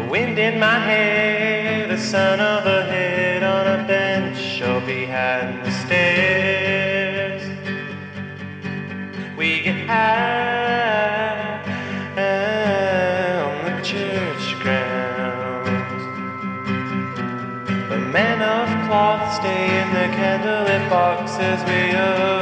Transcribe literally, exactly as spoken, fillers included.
Wind in my hair, the sun overhead on a bench or behind the stairs. We get high on the church grounds. The men of cloth stay in their candlelit boxes. We